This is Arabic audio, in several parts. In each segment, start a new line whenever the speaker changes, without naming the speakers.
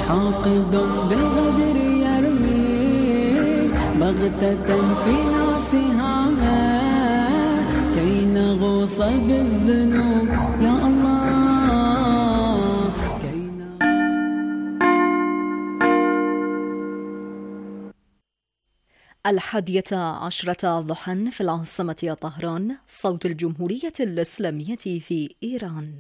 حاقد بالغدر يرمي بغتة فينا سهاما كي نغوص بالذنوب يا الله.
الحادية عشرة ضحى في العاصمة طهران. صوت الجمهورية الإسلامية في إيران.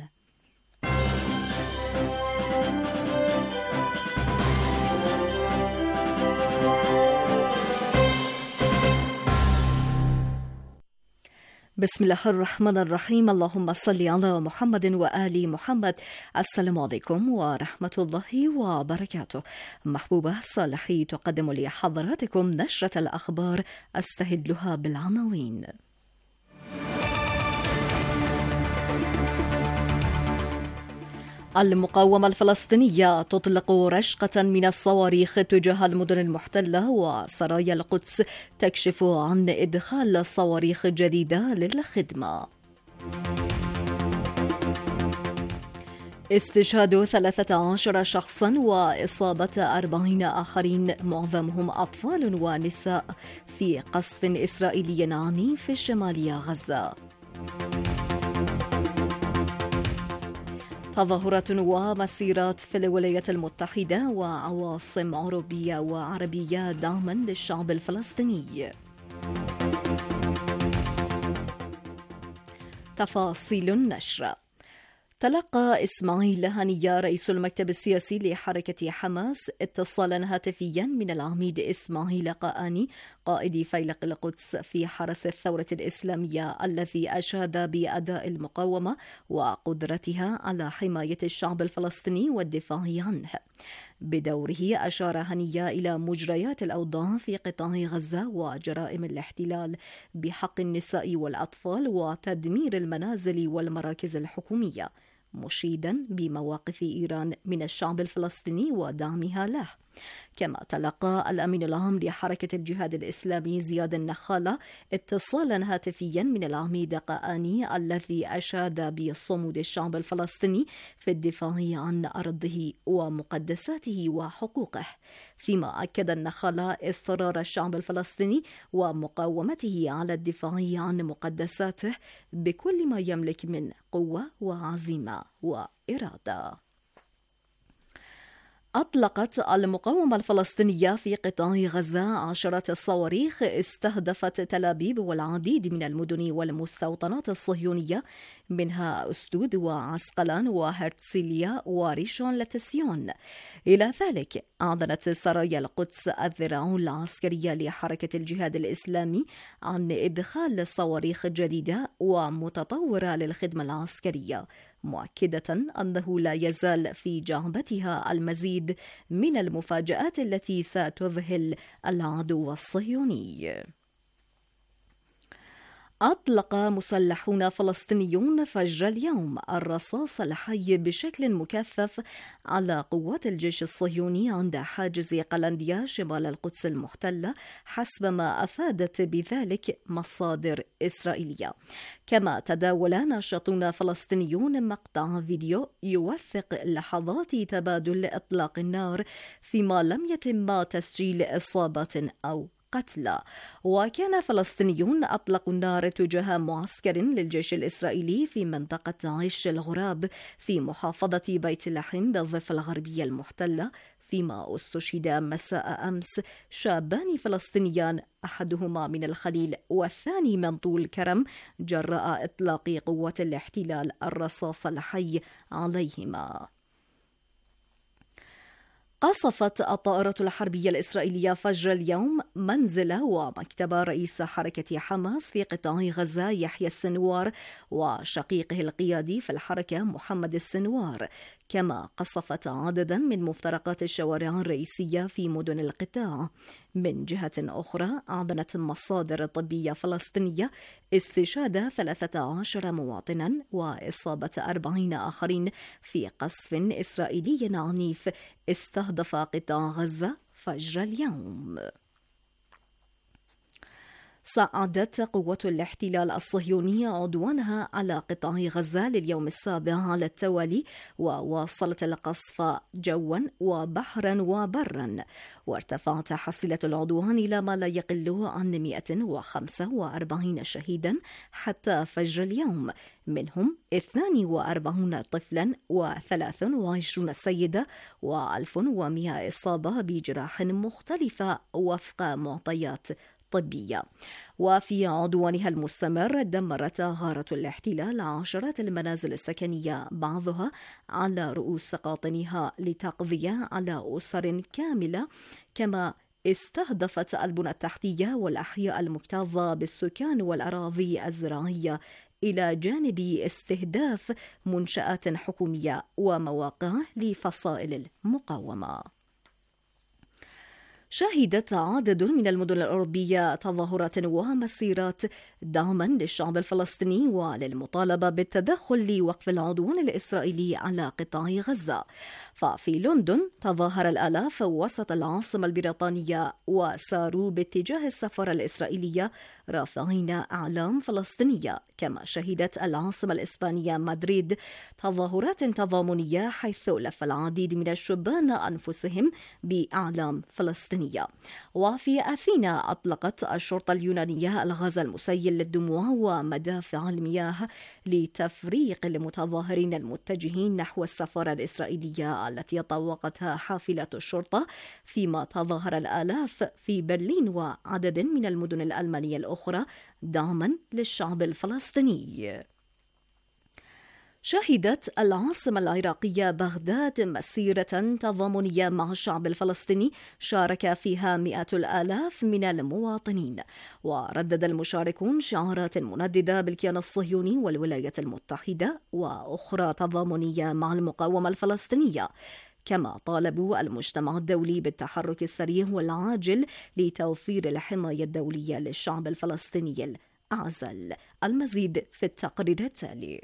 بسم الله الرحمن الرحيم. اللهم صل على محمد وآل محمد. السلام عليكم ورحمة الله وبركاته. محبوبة صالحي تقدم لحضراتكم نشرة الأخبار أستهلها بالعناوين. المقاومة الفلسطينية تطلق رشقة من الصواريخ تجاه المدن المحتلة، وسرايا القدس تكشف عن إدخال صواريخ جديدة للخدمة. استشهاد 13 شخصا وإصابة 40 آخرين معظمهم أطفال ونساء في قصف إسرائيلي عنيف في شمال غزة. تظاهرات ومسيرات في الولايات المتحدة وعواصم أوروبية وعربية دعما للشعب الفلسطيني. تفاصيل النشر. تلقى إسماعيل هنية رئيس المكتب السياسي لحركة حماس اتصالا هاتفيا من العميد إسماعيل قآني قائد فيلق القدس في حرس الثورة الإسلامية، الذي أشاد بأداء المقاومة وقدرتها على حماية الشعب الفلسطيني والدفاع عنه. بدوره أشار هنية إلى مجريات الأوضاع في قطاع غزة وجرائم الاحتلال بحق النساء والأطفال وتدمير المنازل والمراكز الحكومية، مشيدا بمواقف إيران من الشعب الفلسطيني ودعمها له. كما تلقى الأمين العام لحركة الجهاد الإسلامي زياد النخالة اتصالا هاتفيا من العميد قآني، الذي أشاد بصمود الشعب الفلسطيني في الدفاع عن أرضه ومقدساته وحقوقه، فيما أكد النخالة إصرار الشعب الفلسطيني ومقاومته على الدفاع عن مقدساته بكل ما يملك من قوة وعزيمة وإرادة. أطلقت المقاومة الفلسطينية في قطاع غزة عشرات الصواريخ استهدفت تل أبيب والعديد من المدن والمستوطنات الصهيونية، منها أسدود وعسقلان وهرتسيليا وريشون لتسيون. إلى ذلك أعلنت سرايا القدس الذراع العسكرية لحركة الجهاد الإسلامي عن إدخال صواريخ جديدة ومتطورة للخدمة العسكرية، مؤكدة أنه لا يزال في جعبتها المزيد من المفاجآت التي ستذهل العدو الصهيوني. أطلق مسلحون فلسطينيون فجر اليوم الرصاص الحي بشكل مكثف على قوات الجيش الصهيوني عند حاجز قلنديا شمال القدس المحتلة، حسب ما أفادت بذلك مصادر إسرائيلية. كما تداول ناشطون فلسطينيون مقطع فيديو يوثق لحظات تبادل إطلاق النار، فيما لم يتم تسجيل إصابات أو قتلى. وكان فلسطينيون أطلقوا النار تجاه معسكر للجيش الإسرائيلي في منطقة عش الغراب في محافظة بيت لحم بالضفة الغربية المحتلة، فيما استشهد مساء أمس شابان فلسطينيان، أحدهما من الخليل والثاني من طول كرم، جراء إطلاق قوات الاحتلال الرصاص الحي عليهما. قصفت الطائرة الحربية الإسرائيلية فجر اليوم منزل ومكتب رئيس حركة حماس في قطاع غزة يحيى السنوار وشقيقه القيادي في الحركة محمد السنوار. كما قصفت عددا من مفترقات الشوارع الرئيسية في مدن القطاع. من جهة أخرى أعلنت مصادر طبية فلسطينية استشهاد 13 مواطنا وإصابة 40 آخرين في قصف إسرائيلي عنيف استهدف قطاع غزة فجر اليوم. صعدت قوة الاحتلال الصهيوني عدوانها على قطاع غزة لليوم السابع على التوالي، وواصلت القصف جوا وبحرا وبرا، وارتفعت حصيلة العدوان إلى ما لا يقل عن 145 شهيدا حتى فجر اليوم، منهم 42 طفلا و23 سيدة و1100 إصابة بجراح مختلفة وفق معطيات طبية. وفي عدوانها المستمر دمرت غارة الاحتلال عشرات المنازل السكنية، بعضها على رؤوس قاطنيها، لتقضي على أسر كاملة، كما استهدفت البنى التحتية والأحياء المكتظة بالسكان والأراضي الزراعية، إلى جانب استهداف منشآت حكومية ومواقع لفصائل المقاومة. شهدت عدد من المدن الأوروبية تظاهرات ومسيرات دعما للشعب الفلسطيني وللمطالبة بالتدخل لوقف العدوان الإسرائيلي على قطاع غزة. ففي لندن تظاهر الآلاف وسط العاصمة البريطانية وساروا باتجاه السفارة الإسرائيلية رافعين أعلام فلسطينية. كما شهدت العاصمة الإسبانية مدريد تظاهرات تضامنية، حيث لف العديد من الشبان أنفسهم بأعلام فلسطينية. وفي أثينا أطلقت الشرطة اليونانية الغاز المسيل للدموع ومدافع المياه لتفريق المتظاهرين المتجهين نحو السفارة الإسرائيلية التي طوقتها حافلة الشرطة، فيما تظاهر الآلاف في برلين وعدد من المدن الألمانية الأخرى دعما للشعب الفلسطيني. شهدت العاصمة العراقية بغداد مسيرة تضامنية مع الشعب الفلسطيني شارك فيها مئات الآلاف من المواطنين، وردد المشاركون شعارات منددة بالكيان الصهيوني والولايات المتحدة وأخرى تضامنية مع المقاومة الفلسطينية. كما طالبوا المجتمع الدولي بالتحرك السريع والعاجل لتوفير الحماية الدولية للشعب الفلسطيني الأعزل. المزيد في التقرير التالي.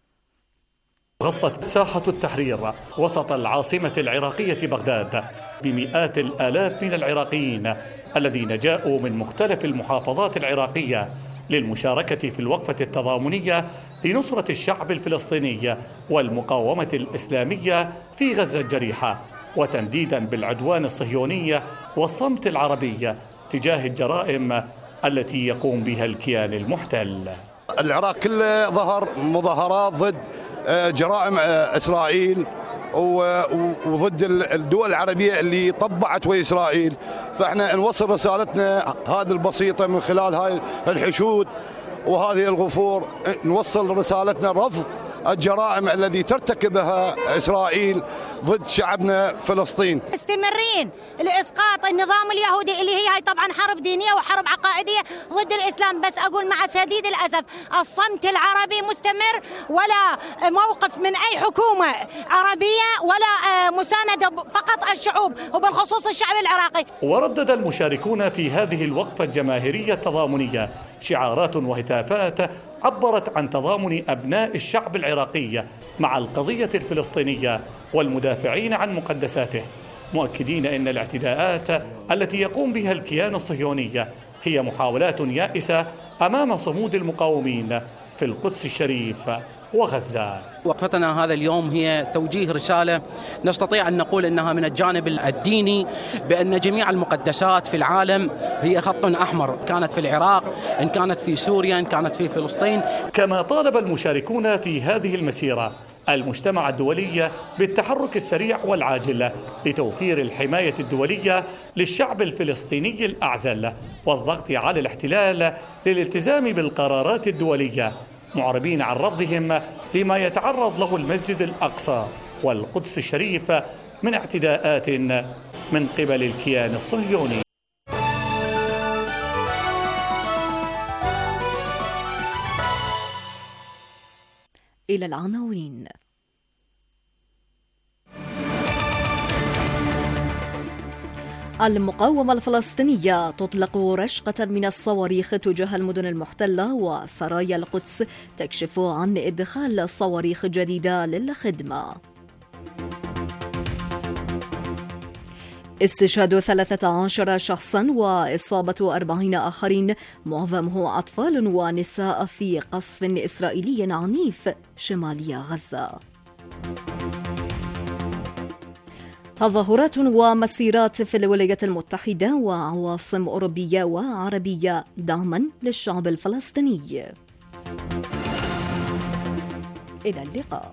غصت ساحة التحرير وسط العاصمة العراقية بغداد بمئات الآلاف من العراقيين الذين جاءوا من مختلف المحافظات العراقية للمشاركة في الوقفة التضامنية لنصرة الشعب الفلسطيني والمقاومة الإسلامية في غزة الجريحة، وتنديدا بالعدوان الصهيوني والصمت العربي تجاه الجرائم التي يقوم بها الكيان المحتل.
العراق كله ظهر مظاهرات ضد جرائم إسرائيل وضد الدول العربية اللي طبعت ويا إسرائيل. فإحنا نوصل رسالتنا هذه البسيطة من خلال هاي الحشود وهذه الغفور، نوصل رسالتنا رفض الجرائم التي ترتكبها إسرائيل ضد شعبنا فلسطين.
مستمرين لإسقاط النظام اليهودي اللي هي طبعا حرب دينية وحرب عقائدية ضد الإسلام. بس أقول مع شديد الأسف الصمت العربي مستمر، ولا موقف من أي حكومة عربية ولا مساندة فقط الشعوب وبالخصوص الشعب العراقي.
وردد المشاركون في هذه الوقفة الجماهيرية التضامنية شعارات وهتافات عبرت عن تضامن أبناء الشعب العراقي مع القضية الفلسطينية والمدافعين عن مقدساته، مؤكدين أن الاعتداءات التي يقوم بها الكيان الصهيوني هي محاولات يائسة أمام صمود المقاومين في القدس الشريف وغزة.
وقفتنا هذا اليوم هي توجيه رسالة نستطيع أن نقول أنها من الجانب الديني، بأن جميع المقدسات في العالم هي خط أحمر، كانت في العراق، إن كانت في سوريا، إن كانت في فلسطين.
كما طالب المشاركون في هذه المسيرة المجتمع الدولي بالتحرك السريع والعاجل لتوفير الحماية الدولية للشعب الفلسطيني الأعزل والضغط على الاحتلال للالتزام بالقرارات الدولية، معربين عن رفضهم لما يتعرض له المسجد الأقصى والقدس الشريف من اعتداءات من قبل الكيان الصهيوني.
إلى العناوين. المقاومة الفلسطينية تطلق رشقة من الصواريخ تجاه المدن المحتلة، وسرايا القدس تكشف عن إدخال صواريخ جديدة للخدمة. استشهاد 13 شخصا وإصابة 40 آخرين معظمه أطفال ونساء في قصف إسرائيلي عنيف شمالي غزة. تظاهرات ومسيرات في الولايات المتحدة وعواصم أوروبية وعربية دعما للشعب الفلسطيني. إلى اللقاء.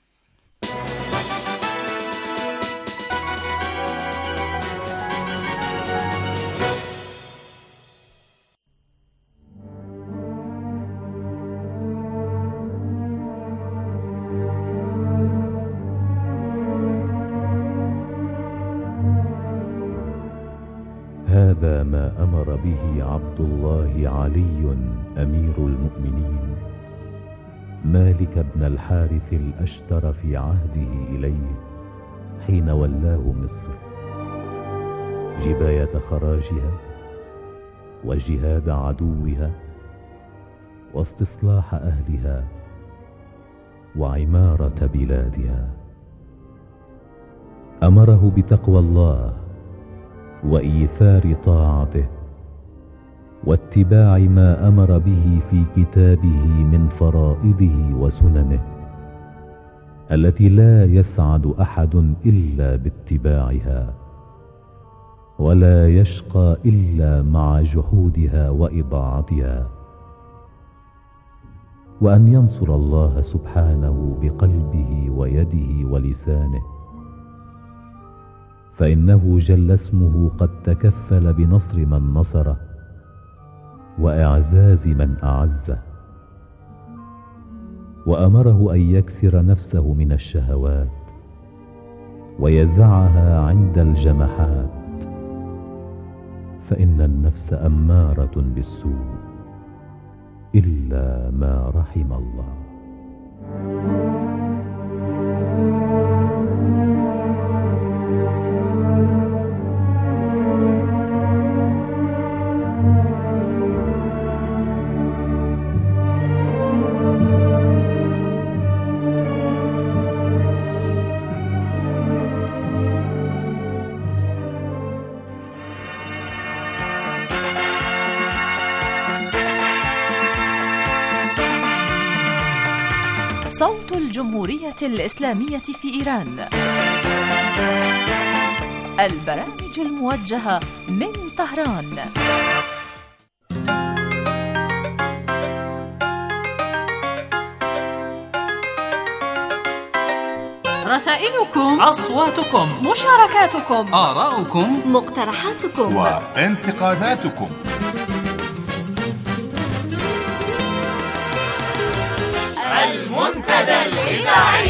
هذا ما أمر به عبد الله علي أمير المؤمنين مالك بن الحارث الأشتر في عهده إليه حين ولاه مصر، جباية خراجها وجهاد عدوها واستصلاح أهلها وعمارة بلادها. أمره بتقوى الله وإيثار طاعته واتباع ما أمر به في كتابه من فرائضه وسننه التي لا يسعد أحد إلا باتباعها ولا يشقى إلا مع جحودها وإضاعتها، وأن ينصر الله سبحانه بقلبه ويده ولسانه، فإنه جل اسمه قد تكفل بنصر من نصره وإعزاز من أعزه. وأمره أن يكسر نفسه من الشهوات ويزعها عند الجمحات، فإن النفس أمارة بالسوء إلا ما رحم الله.
صوت الجمهورية الإسلامية في إيران، البرامج الموجهة من طهران.
رسائلكم،
أصواتكم، مشاركاتكم،
آراؤكم،
مقترحاتكم
وانتقاداتكم.
المنتدى الإذاعي.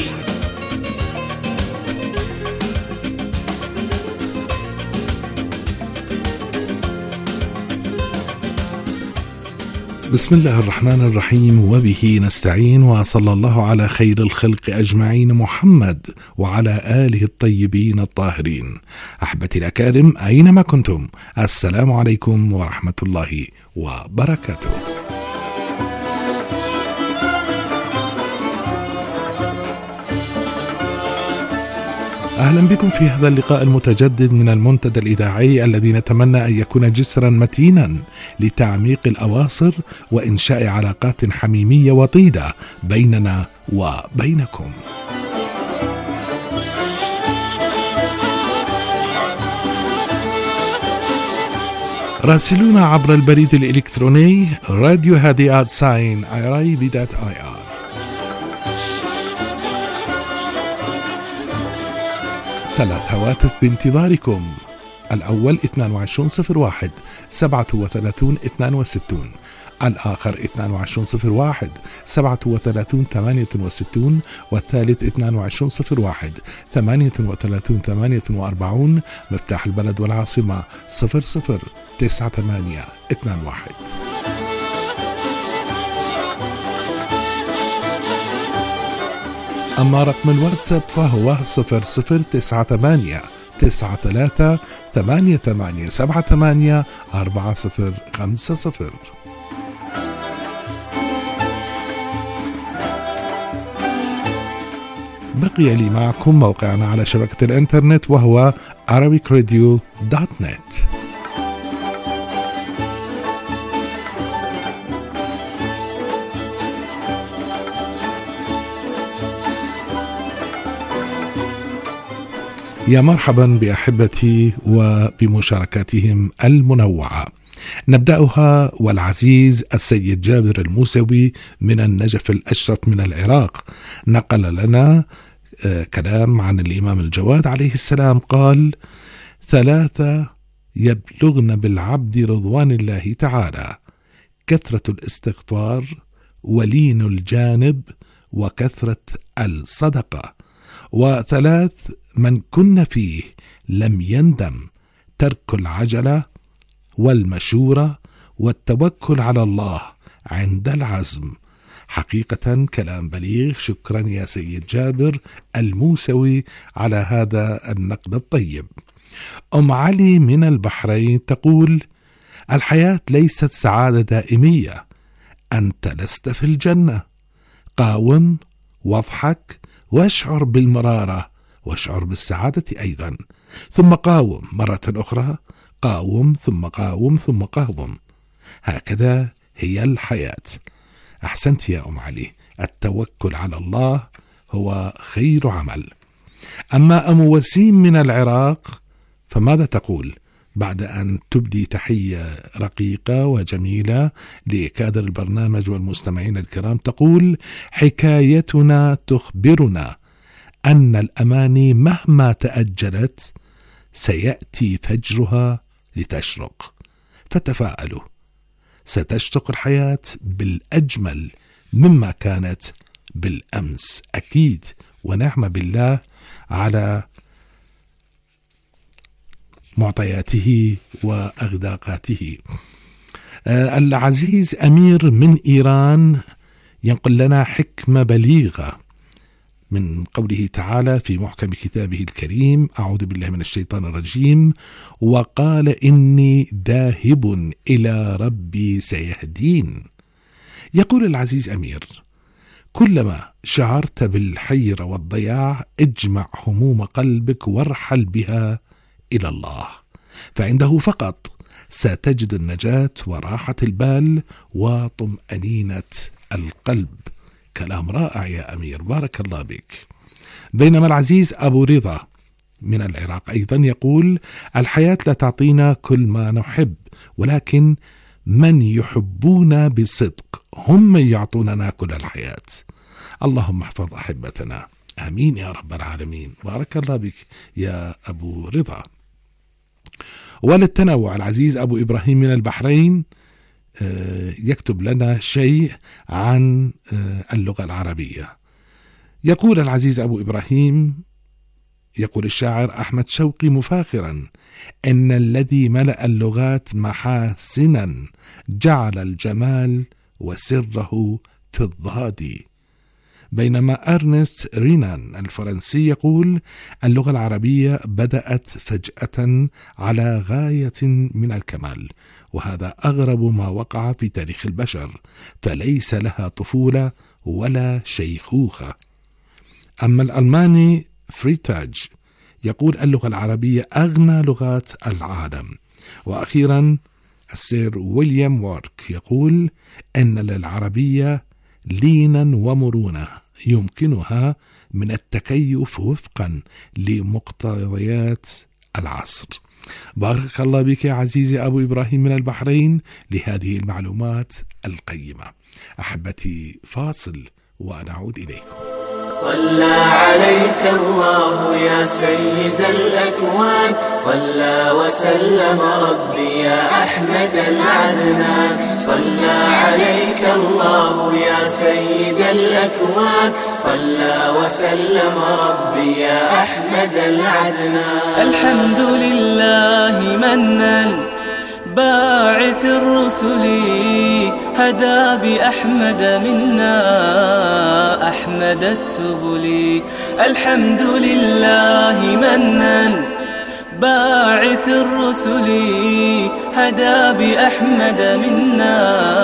بسم الله الرحمن الرحيم، وبه نستعين، وصلى الله على خير الخلق أجمعين محمد وعلى آله الطيبين الطاهرين. أحبتي الأكارم أينما كنتم، السلام عليكم ورحمة الله وبركاته. أهلا بكم في هذا اللقاء المتجدد من المنتدى الإذاعي الذي نتمنى أن يكون جسرا متينا لتعميق الأواصر وإنشاء علاقات حميمية وطيدة بيننا وبينكم. راسلونا عبر البريد الإلكتروني radio@irib.ir. ثلاث هواتف بانتظاركم: الأول 2201 37 62، الآخر 2201 37 68، والثالث 2201 38 48. مفتاح البلد والعاصمة 009821. أما رقم الواتساب فهو 0098 93 88 78 4050. بقي لي معكم موقعنا على شبكة الإنترنت وهو arabicradio.net. يا مرحبا بأحبتي وبمشاركاتهم المنوعة. نبدأها والعزيز السيد جابر الموسوي من النجف الأشرف من العراق نقل لنا كلام عن الإمام الجواد عليه السلام قال: 3 يبلغن بالعبد رضوان الله تعالى: كثرة الاستغفار، ولين الجانب، وكثرة الصدقة. 3 من كن فيه لم يندم: ترك العجلة، والمشورة، والتوكل على الله عند العزم. حقيقة كلام بليغ. شكرا يا سيد جابر الموسوي على هذا النقد الطيب. أم علي من البحرين تقول: الحياة ليست سعادة دائمية، أنت لست في الجنة. قاوم واضحك واشعر بالمرارة، واشعر بالسعادة أيضا، ثم قاوم مرة أخرى، قاوم ثم قاوم ثم قاوم. هكذا هي الحياة. أحسنت يا أم علي، التوكل على الله هو خير عمل. أما أم وسيم من العراق فماذا تقول بعد أن تبدي تحية رقيقة وجميلة لكادر البرنامج والمستمعين الكرام؟ تقول: حكايتنا تخبرنا أن الأماني مهما تأجلت سيأتي فجرها لتشرق، فتفاءلوا، ستشرق الحياة بالأجمل مما كانت بالأمس أكيد، ونعم بالله على معطياته وأغداقاته. العزيز أمير من إيران ينقل لنا حكمة بليغة من قوله تعالى في محكم كتابه الكريم: أعوذ بالله من الشيطان الرجيم: وقال إني ذاهب إلى ربي سيهدين. يقول العزيز أمير: كلما شعرت بالحيرة والضياع اجمع هموم قلبك وارحل بها إلى الله، فعنده فقط ستجد النجاة وراحة البال وطمأنينة القلب. كلام رائع يا أمير، بارك الله بك. بينما العزيز أبو رضا من العراق أيضا يقول: الحياة لا تعطينا كل ما نحب، ولكن من يحبون بصدق هم من يعطوننا كل الحياة. اللهم احفظ أحبتنا، آمين يا رب العالمين. بارك الله بك يا أبو رضا. وللتنوع العزيز أبو إبراهيم من البحرين يكتب لنا شيء عن اللغة العربية. يقول العزيز أبو إبراهيم، يقول الشاعر أحمد شوقي مفاخرا: إن الذي ملأ اللغات محاسنا جعل الجمال وسره في الضاد. بينما أرنست رينان الفرنسي يقول: اللغة العربية بدأت فجأة على غاية من الكمال، وهذا أغرب ما وقع في تاريخ البشر، فليس لها طفولة ولا شيخوخة. أما الألماني فريتاج يقول: اللغة العربية أغنى لغات العالم. وأخيرا السير ويليام وارك يقول: إن للعربية لينا ومرونة يمكنها من التكيف وفقا لمقتضيات العصر. بارك الله بك يا عزيزي أبو إبراهيم من البحرين لهذه المعلومات القيمة. أحبتي فاصل ونعود إليكم.
صلى عليك الله يا سيد الأكوان، صلى وسلم ربي يا أحمد العدنان. صلى عليك الله يا سيد الأكوان، صلى وسلم ربي يا أحمد العدنان.
الحمد لله منن باعث الرسل، هدى بأحمد منا أحمد السبل. الحمد لله منن باعث الرسل، هدى بأحمد منا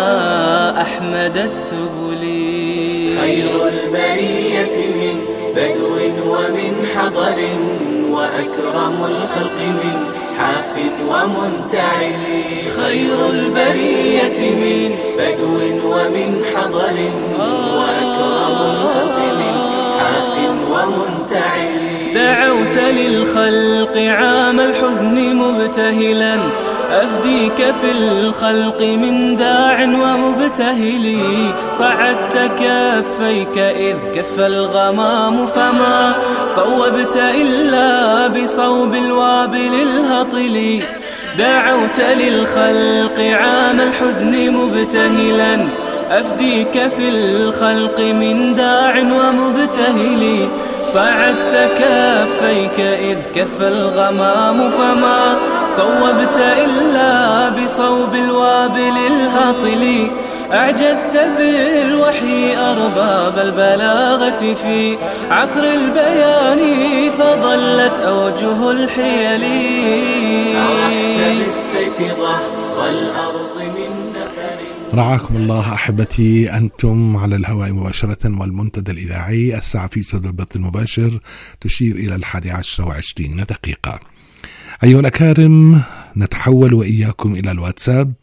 أحمد السبل.
خير البرية من بدو ومن حضر، وأكرم الخلق من حاف ومنتعل خير البرية من بدو ومن حضر وأكرم الخلق من حاف ومنتعل
دعوت للخلق عام الحزن مبتهلا أفديك في الخلق من داع ومبتهل صعدت كفيك إذ كف الغمام فما صوبت إلا بصوب الوابل الهطل دعوت للخلق عام الحزن مبتهلا أفديك في الخلق من داع ومبتهل صعدت كفيك إذ كف الغمام فما صوبت إلا بصوب الوابل الهطل أعجزت بالوحي أرباب البلاغة في عصر البيان فضلت أوجه الحيل
عرفت بالسيف ظهر الأرض من نفر.
رعاكم الله أحبتي، أنتم على الهواء مباشرة والمنتدى الإذاعي. الساعة في صدر البث المباشر تشير إلى 11:20 دقيقة. أيها الأكارم، نتحول وإياكم إلى الواتساب،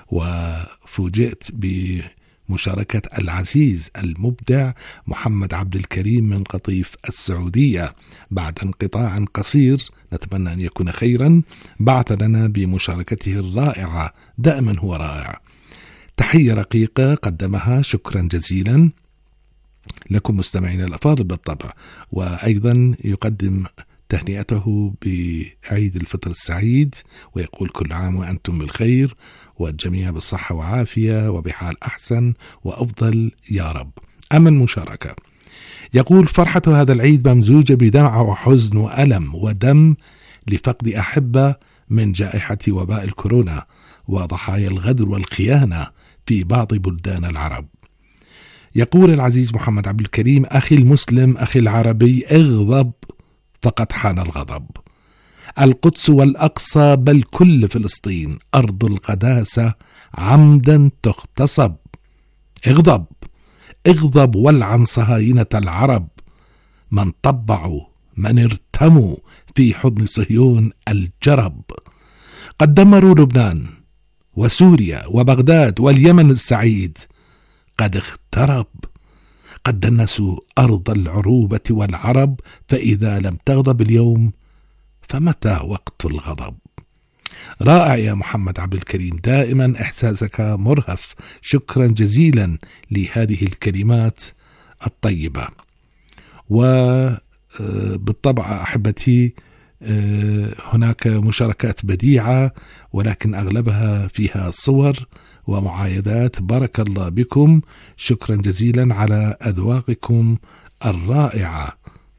وفوجئت بمشاركة العزيز المبدع محمد عبد الكريم من قطيف السعودية بعد انقطاع قصير نتمنى أن يكون خيرا. بعث لنا بمشاركته الرائعة، دائما هو رائع. تحية رقيقة قدمها، شكرا جزيلا لكم مستمعين الأفاضل بالطبع. وأيضا يقدم تهنئته بعيد الفطر السعيد، ويقول كل عام وأنتم بالخير والجميع بالصحة وعافية وبحال أحسن وأفضل يا رب. أما المشاركة، يقول فرحة هذا العيد ممزوجة بدمع وحزن وألم ودم لفقد أحبة من جائحة وباء الكورونا وضحايا الغدر والخيانة في بعض بلدان العرب. يقول العزيز محمد عبد الكريم: أخي المسلم، أخي العربي، اغضب فقد حان الغضب. القدس والأقصى بل كل فلسطين أرض القداسة عمدا تغتصب. اغضب، اغضب والعن صهاينة العرب، من طبعوا من ارتموا في حضن صهيون الجرب. قد دمروا لبنان وسوريا وبغداد واليمن السعيد، قد اخترب. قد دنسوا أرض العروبة والعرب، فإذا لم تغضب اليوم فمتى وقت الغضب؟ رائع يا محمد عبد الكريم، دائما إحساسك مرهف. شكرا جزيلا لهذه الكلمات الطيبة. وبالطبع أحبتي هناك مشاركات بديعة، ولكن أغلبها فيها صور ومعايدات. بارك الله بكم، شكرا جزيلا على أذواقكم الرائعة.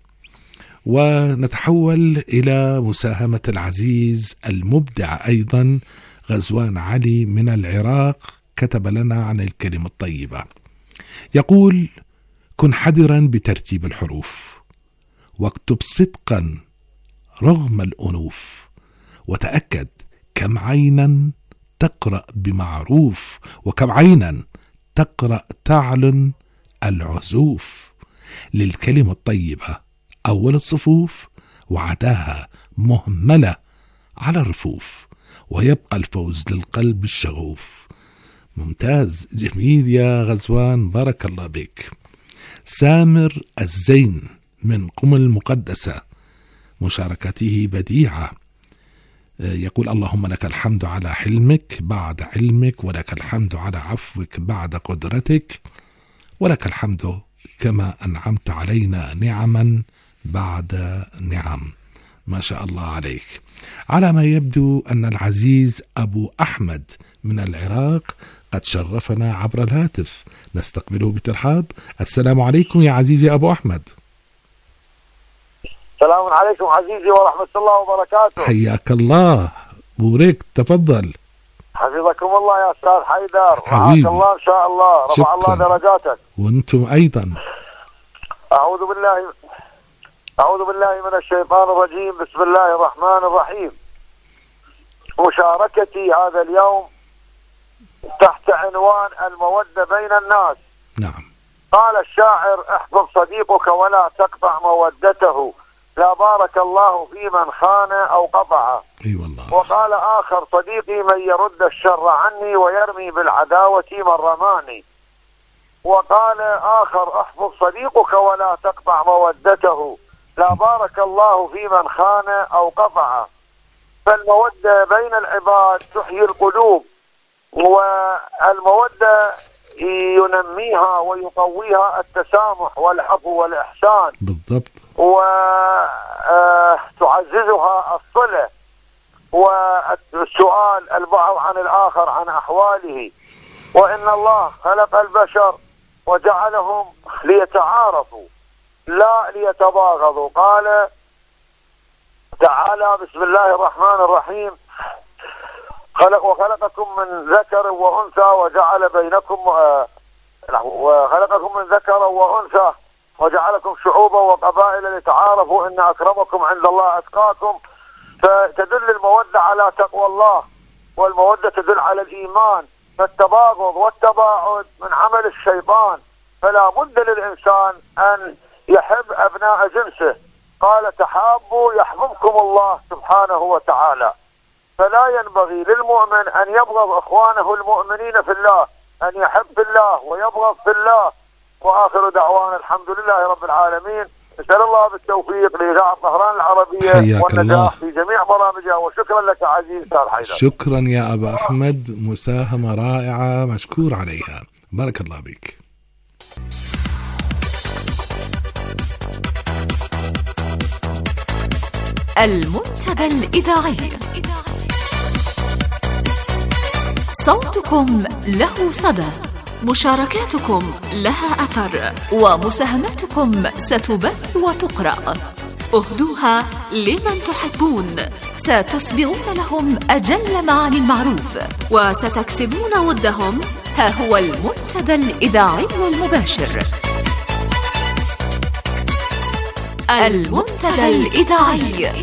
ونتحول إلى مساهمة العزيز المبدع أيضا غزوان علي من العراق، كتب لنا عن الكلمة الطيبة. يقول: كن حذرا بترتيب الحروف، واكتب صدقا رغم الأنوف، وتأكد كم عينا تقرأ بمعروف، وكم عينا تقرأ تعلن العزوف. للكلمة الطيبة أول الصفوف، وعداها مهملة على الرفوف، ويبقى الفوز للقلب الشغوف. ممتاز، جميل يا غزوان، بارك الله بك. سامر الزين من قم المقدسة، مشاركته بديعة. يقول: اللهم لك الحمد على حلمك بعد علمك، ولك الحمد على عفوك بعد قدرتك، ولك الحمد كما أنعمت علينا نعما بعد نعم. ما شاء الله عليك. على ما يبدو أن العزيز أبو أحمد من العراق قد شرفنا عبر الهاتف، نستقبله بترحاب. السلام عليكم يا عزيزي أبو أحمد.
السلام عليكم عزيزي ورحمة الله وبركاته.
حياك الله، بورك، تفضل.
حفظكم الله يا أستاذ حيدر، رعاك الله إن شاء الله، رفع الله درجاتك.
وأنتم أيضا.
أعوذ بالله من الشيطان الرجيم. بسم الله الرحمن الرحيم. مشاركتي هذا اليوم تحت عنوان المودة بين الناس.
نعم.
قال الشاعر: احفظ صديقك ولا تقطع مودته، لا بارك الله في من خان أو قطع.
والله.
وقال آخر صديقي من يرد الشر عني ويرمي بالعداوة من رماني. وقال آخر احفظ صديقك ولا تقطع مودته. لا بارك الله في من خان أو قطع. فالمودة بين العباد تحيي القلوب، والمودة ينميها ويقويها التسامح والعفو والإحسان
بالضبط،
وتعززها الصلة والسؤال البعض عن الآخر عن أحواله. وإن الله خلق البشر وجعلهم ليتعارفوا لا ليتباغضوا. قال تعالى بسم الله الرحمن الرحيم وخلقكم من ذكر وأنثى وجعل بينكم وخلقكم من ذكر وأنثى وجعلكم شعوبا وقبائل لتعارفوا إن أكرمكم عند الله أتقاكم. فتدل المودة على تقوى الله، والمودة تدل على الإيمان. فالتباغض والتباعد من عمل الشيطان، فلا بد للإنسان أن يحب أبناء جنسه. قال تحابوا يحببكم الله سبحانه وتعالى. فلا ينبغي للمؤمن أن يبغض إخوانه المؤمنين في الله، أن يحب في الله ويبغض في الله. وآخر دعوانا الحمد لله رب العالمين. نسأل الله بالتوفيق لإذاعة طهران العربية والنجاح في جميع برامجها. وشكرا لك عزيز أستاذ حيدر.
شكرا يا أبا أحمد، مساهمة رائعة مشكور عليها، بارك الله بك.
المنتدى الإذاعي، صوتكم له صدى، مشاركاتكم لها أثر، ومساهماتكم ستبث وتقرأ. اهدوها لمن تحبون، ستسبغون لهم أجل معاني المعروف، وستكسبون ودهم. ها هو المنتدى الإذاعي المباشر. المنتدى الإذاعي.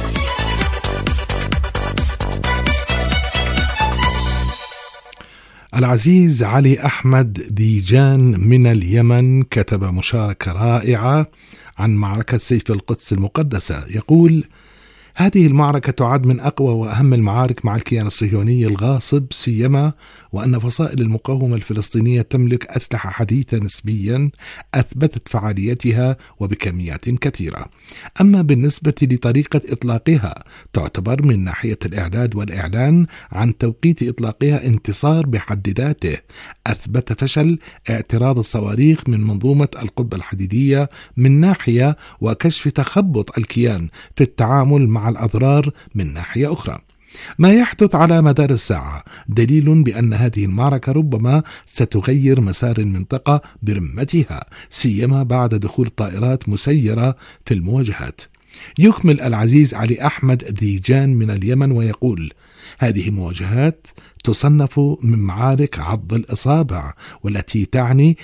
العزيز علي أحمد ديجان من اليمن كتب مشاركة رائعة عن معركة سيف القدس المقدسة. يقول: هذه المعركة تعد من أقوى وأهم المعارك مع الكيان الصهيوني الغاصب، سيما وأن فصائل المقاومة الفلسطينية تملك أسلحة حديثة نسبيا أثبتت فعاليتها وبكميات كثيرة. أما بالنسبة لطريقة إطلاقها، تعتبر من ناحية الإعداد والإعلان عن توقيت إطلاقها انتصار بحد ذاته. أثبت فشل اعتراض الصواريخ من منظومة القبة الحديدية من ناحية، وكشف تخبط الكيان في التعامل مع الأضرار من ناحية أخرى. ما يحدث على مدار الساعة دليل بأن هذه المعركة ربما ستغير مسار المنطقة برمتها، سيما بعد دخول طائرات مسيرة في المواجهات. يكمل العزيز علي أحمد ديجان من اليمن ويقول: هذه مواجهات تصنف من معارك عض الإصابع، والتي تعني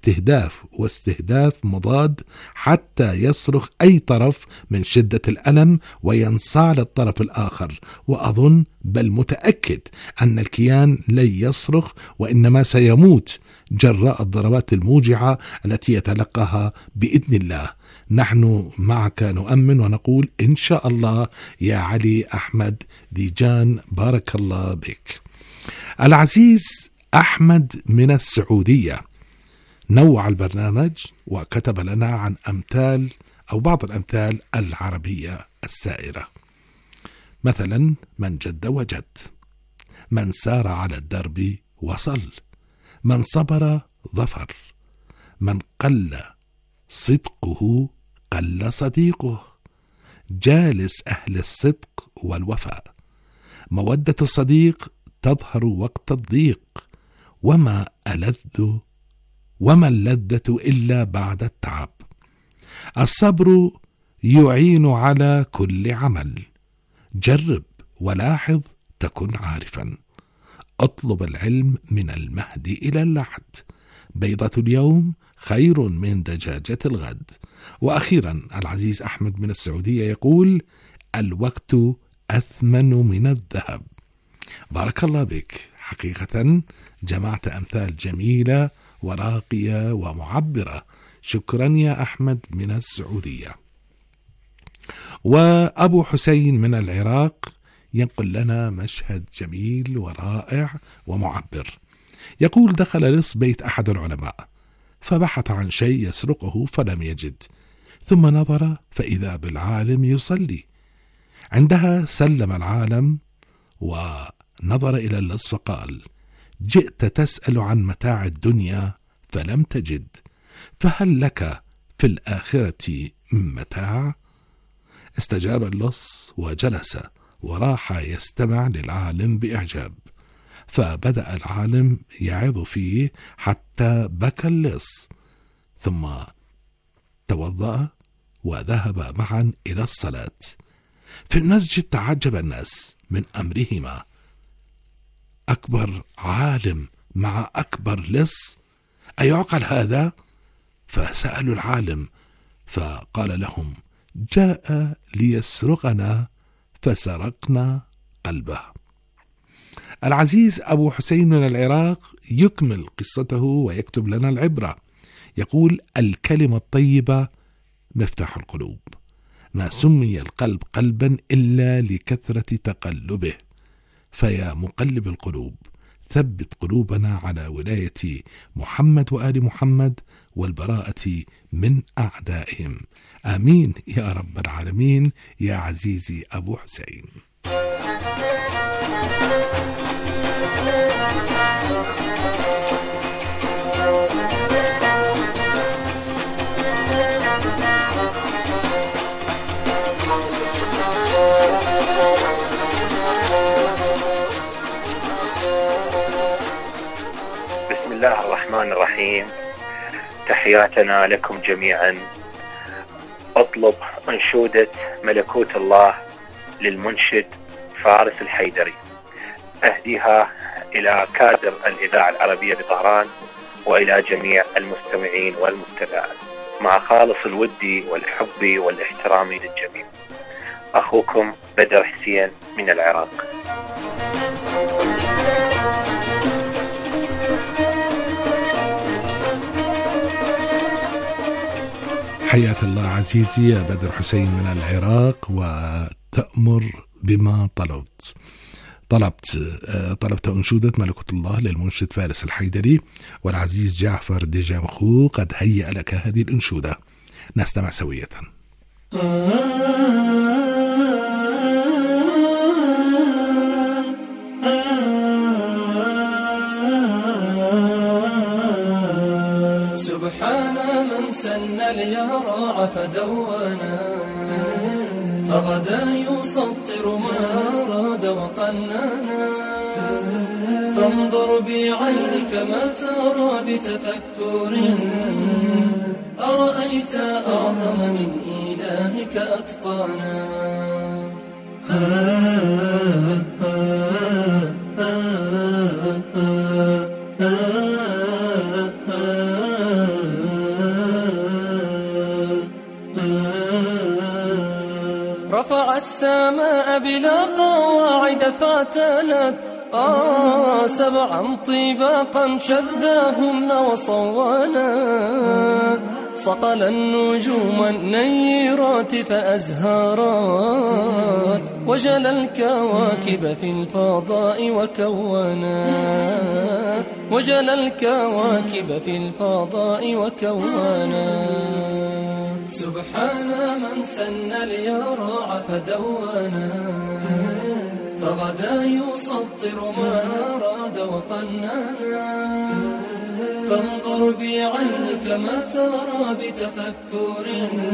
استهداف مضاد حتى يصرخ أي طرف من شدة الألم وينصاع للطرف الآخر. وأظن بل متأكد أن الكيان لن يصرخ، وإنما سيموت جراء الضربات الموجعة التي يتلقاها بإذن الله. نحن معك نؤمن ونقول إن شاء الله يا علي أحمد ديجان، بارك الله بك. العزيز أحمد من السعودية نوع البرنامج وكتب لنا عن أمثال أو بعض الأمثال العربية السائرة. مثلا: من جد وجد، من سار على الدرب وصل، من صبر ظفر، من قل صدقه قل صديقه، جالس أهل الصدق والوفاء، مودة الصديق تظهر وقت الضيق، وما اللذة إلا بعد التعب، الصبر يعين على كل عمل، جرب ولاحظ تكن عارفا، اطلب العلم من المهد إلى اللحد، بيضة اليوم خير من دجاجة الغد. وأخيرا العزيز أحمد من السعودية يقول: الوقت أثمن من الذهب. بارك الله بك، حقيقة جمعت أمثال جميلة وراقية ومعبرة. شكرا يا أحمد من السعودية. وأبو حسين من العراق ينقل لنا مشهد جميل ورائع ومعبر. يقول: دخل لص بيت أحد العلماء فبحث عن شيء يسرقه فلم يجد، ثم نظر فإذا بالعالم يصلي. عندها سلم العالم ونظر إلى اللص فقال: جئت تسأل عن متاع الدنيا فلم تجد، فهل لك في الآخرة من متاع؟ استجاب اللص وجلس وراح يستمع للعالم بإعجاب، فبدأ العالم يعظ فيه حتى بكى اللص، ثم توضأ وذهب معا إلى الصلاة. في المسجد تعجب الناس من أمرهما، أكبر عالم مع أكبر لص، أيعقل هذا؟ فسألوا العالم فقال لهم: جاء ليسرقنا فسرقنا قلبه. العزيز أبو حسين من العراق يكمل قصته ويكتب لنا العبرة. يقول: الكلمة الطيبة مفتاح القلوب، ما سمي القلب قلبا إلا لكثرة تقلبه، فيا مقلب القلوب ثبت قلوبنا على ولاية محمد وآل محمد والبراءة من أعدائهم. آمين يا رب العالمين يا عزيزي أبو حسين.
بسم الله الرحمن الرحيم. تحياتنا لكم جميعا. أطلب أنشودة ملكوت الله للمنشد فارس الحيدري، أهديها إلى كادر الإذاعة العربية بطهران وإلى جميع المستمعين والمستمعات، مع خالص الود والحب والاحترام للجميع. أخوكم بدر حسين من العراق.
حياك الله عزيزي يا بدر حسين من العراق، وتأمر بما طلبت أنشودة ملكوت الله للمنشد فارس الحيدري، والعزيز جعفر ديجامخو قد هيأ لك هذه الأنشودة، نستمع سوية.
سبحان من سن اليرع فدونا، فغدا يسطر ما أراد وقننا، فانظر بعينك ما ترى بتفكر، أرأيت أعظم من إلهك أتقانا. رفع السماء بلا قواعد فاعتلت، سبعا طباقا شداهن وصوانا، صقل النجوم النيرات فأزهارات، وجل الكواكب في الفضاء وكونا، وجل الكواكب في الفضاء وكونا. سبحان من سن اليرع فدونا، فغدا يسطر ما أراد وقننا، فانظر بعينك ما ترى بتفكر،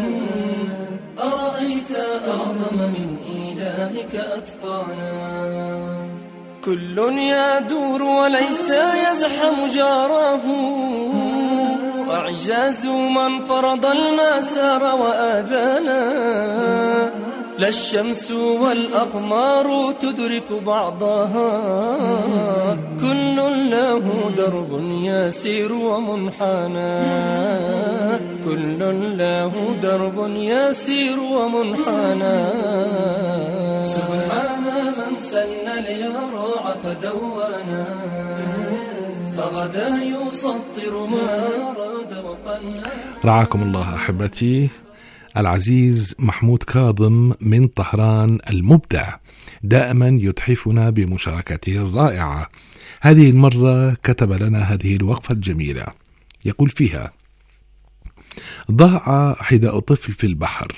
أرأيت أعظم من إلهك أتقانا. كل يدور وليس يزحم جاره، أعجاز من فرض المسار وآذانا، لا الشمس والأقمار تدرك بعضها، كل له درب يسير ومنحنى، كل له درب يسير ومنحنى. سبحان من سن اليرع فدونا، فغدا يسطر ما أراد وقنا.
رعاكم الله أحبتي. العزيز محمود كاظم من طهران المبدع، دائما يتحفنا بمشاركته الرائعة. هذه المرة كتب لنا هذه الوقفة الجميلة، يقول فيها: ضاع حذاء طفل في البحر،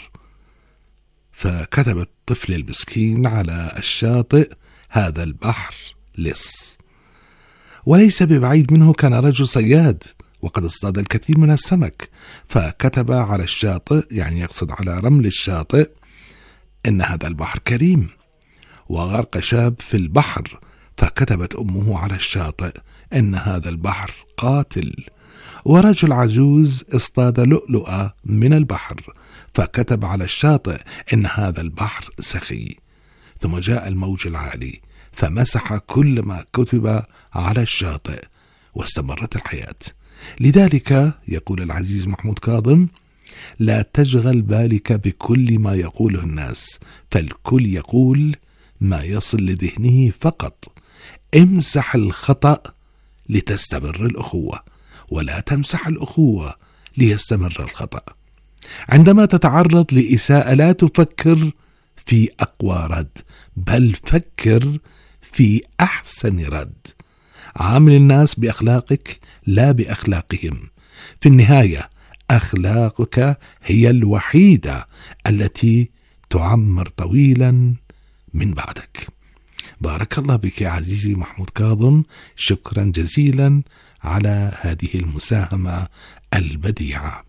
فكتب الطفل المسكين على الشاطئ: هذا البحر لص. وليس ببعيد منه كان رجل صياد وقد اصطاد الكثير من السمك، فكتب على الشاطئ، يعني يقصد على رمل الشاطئ، إن هذا البحر كريم. وغرق شاب في البحر، فكتبت أمه على الشاطئ: إن هذا البحر قاتل. ورجل عجوز اصطاد لؤلؤة من البحر، فكتب على الشاطئ: إن هذا البحر سخي. ثم جاء الموج العالي فمسح كل ما كتب على الشاطئ، واستمرت الحياة. لذلك يقول العزيز محمود كاظم: لا تشغل بالك بكل ما يقوله الناس، فالكل يقول ما يصل لذهنه فقط. امسح الخطأ لتستمر الأخوة، ولا تمسح الأخوة ليستمر الخطأ. عندما تتعرض لإساءة لا تفكر في أقوى رد، بل فكر في أحسن رد. عامل الناس بأخلاقك لا بأخلاقهم. في النهاية أخلاقك هي الوحيدة التي تعمر طويلا من بعدك. بارك الله بك يا عزيزي محمود كاظم، شكرا جزيلا على هذه المساهمة البديعة.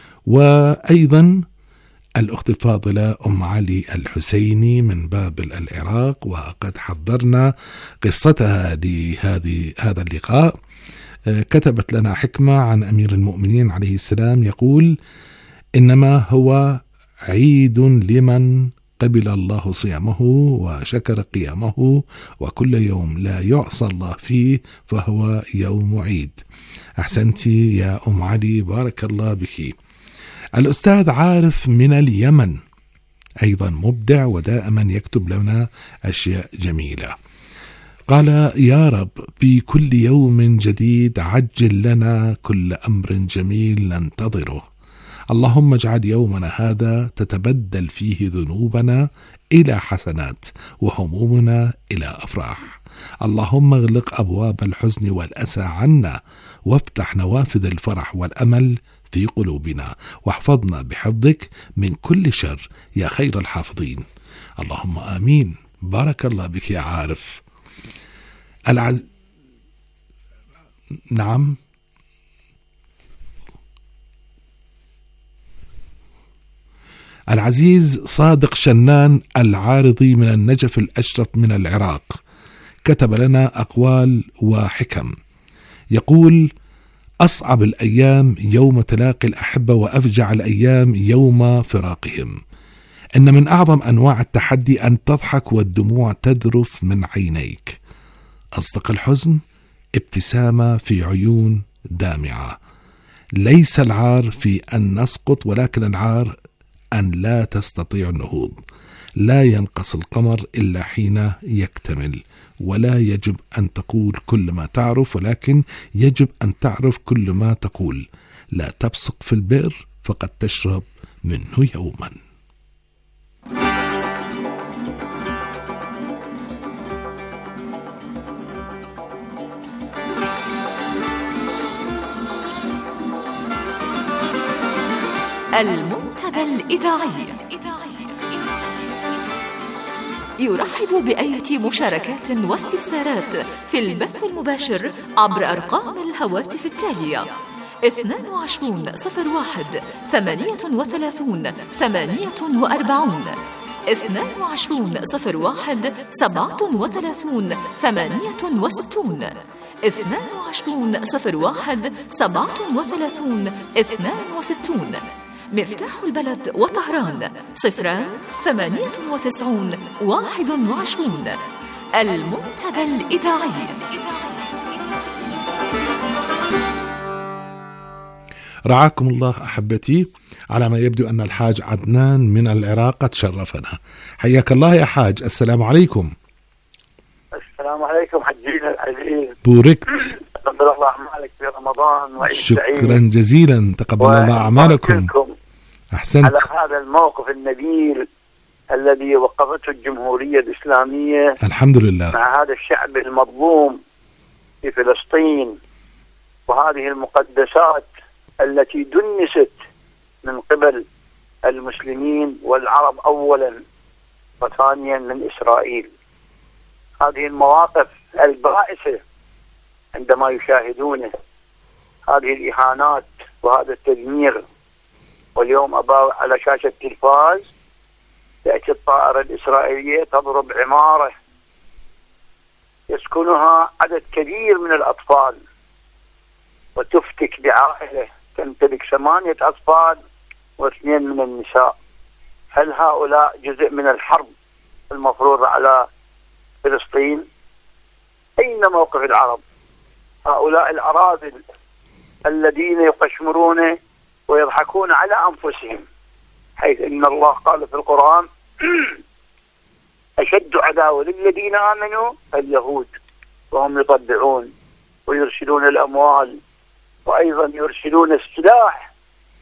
وأيضا الأخت الفاضلة أم علي الحسيني من بابل العراق، وقد حضرنا قصتها لهذا اللقاء. كتبت لنا حكمة عن أمير المؤمنين عليه السلام، يقول: إنما هو عيد لمن قبل الله صيامه وشكر قيامه، وكل يوم لا يعصى الله فيه فهو يوم عيد. أحسنتي يا أم علي، بارك الله بك. الأستاذ عارف من اليمن أيضا مبدع ودائما يكتب لنا أشياء جميلة. قال: يا رب في كل يوم جديد عجل لنا كل أمر جميل ننتظره. اللهم اجعل يومنا هذا تتبدل فيه ذنوبنا إلى حسنات وهمومنا إلى أفراح. اللهم اغلق أبواب الحزن والأسى عنا، وافتح نوافذ الفرح والأمل في قلوبنا، واحفظنا بحفظك من كل شر يا خير الحافظين. اللهم آمين. بارك الله بك يا عارف. نعم، العزيز صادق شنان العارضي من النجف الأشرف من العراق كتب لنا أقوال وحكم. يقول: أصعب الأيام يوم تلاقي الأحبة، وأفجع الأيام يوم فراقهم. إن من أعظم أنواع التحدي أن تضحك والدموع تذرف من عينيك. أصدق الحزن ابتسامة في عيون دامعة. ليس العار في أن نسقط، ولكن العار أن لا تستطيع النهوض. لا ينقص القمر إلا حين يكتمل، ولا يجب أن تقول كل ما تعرف، ولكن يجب أن تعرف كل ما تقول. لا تبصق في البئر فقد تشرب منه يوما.
المنتدى الإذاعي يرحب بأية مشاركات واستفسارات في البث المباشر عبر أرقام الهواتف التالية: 2201 38 48 2201 37 68 2201 37 62. مفتاح البلد وطهران 098 21. المنتدى الإذاعي.
رعاكم الله أحبتي. على ما يبدو أن الحاج عدنان من العراق قد شرفنا. حياك الله يا حاج. السلام عليكم.
السلام عليكم حجينا العزيز.
بوركت.
تقبل الله أعمالك في رمضان وعيد سعيد.
شكرا جزيلا. تقبل الله أعمالكم. أحسنت.
على هذا الموقف النبيل الذي وقفته الجمهورية الإسلامية
الحمد لله
مع هذا الشعب المظلوم في فلسطين، وهذه المقدسات التي دنست من قبل المسلمين والعرب أولا، وثانيا من إسرائيل. هذه المواقف البائسة عندما يشاهدونه، هذه الإهانات وهذا التدمير. واليوم أبا على شاشة التلفاز تأتي الطائرة الإسرائيلية تضرب عمارة يسكنها عدد كبير من الأطفال، وتفتك بعائلة تمتلك 8 أطفال و2 من النساء. هل هؤلاء جزء من الحرب المفروضة على فلسطين؟ أين موقف العرب؟ هؤلاء الأراذل الذين يقشمرون ويضحكون على أنفسهم، حيث إن الله قال في القرآن أشد عداوة للذين آمنوا اليهود، وهم يطبعون ويرسلون الأموال وأيضا يرسلون السلاح